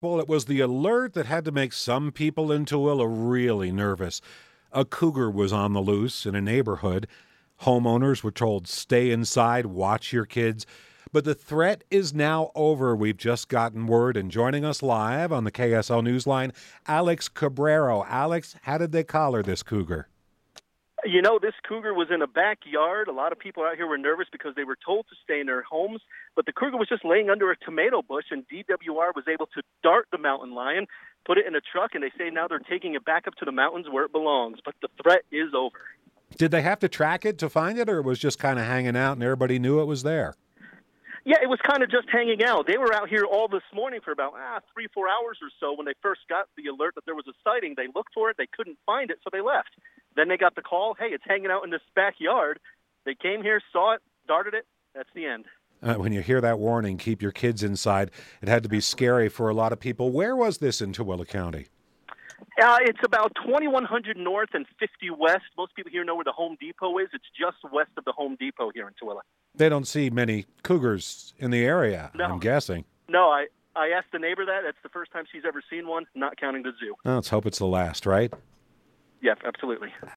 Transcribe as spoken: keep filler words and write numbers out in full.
Well, it was the alert that had to make some people in Tooele really nervous. A cougar was on the loose in a neighborhood. Homeowners were told, stay inside, watch your kids. But the threat is now over. We've just gotten word, and joining us live on the K S L Newsline, Alex Cabrero. Alex, how did they collar this cougar? You know, this cougar was in a backyard. A lot of people out here were nervous because they were told to stay in their homes, but the cougar was just laying under a tomato bush, and D W R was able to dart the mountain lion, put it in a truck, and they say now they're taking it back up to the mountains where it belongs. But the threat is over. Did they have to track it to find it, or it was just kind of hanging out and everybody knew it was there? Yeah, it was kind of just hanging out. They were out here all this morning for about ah, three, four hours or so. When they first got the alert that there was a sighting, they looked for it. They couldn't find it, so they left. Then they got the call, hey, it's hanging out in this backyard. They came here, saw it, darted it. That's the end. Uh, when you hear that warning, keep your kids inside, it had to be scary for a lot of people. Where was this in Tooele County? Uh, it's about twenty-one hundred north and fifty west. Most people here know where the Home Depot is. It's just west of the Home Depot here in Tooele. They don't see many cougars in the area, no. I'm guessing. No, I, I asked the neighbor that. That's the first time she's ever seen one, not counting the zoo. Oh, let's hope it's the last, right? Yeah, absolutely.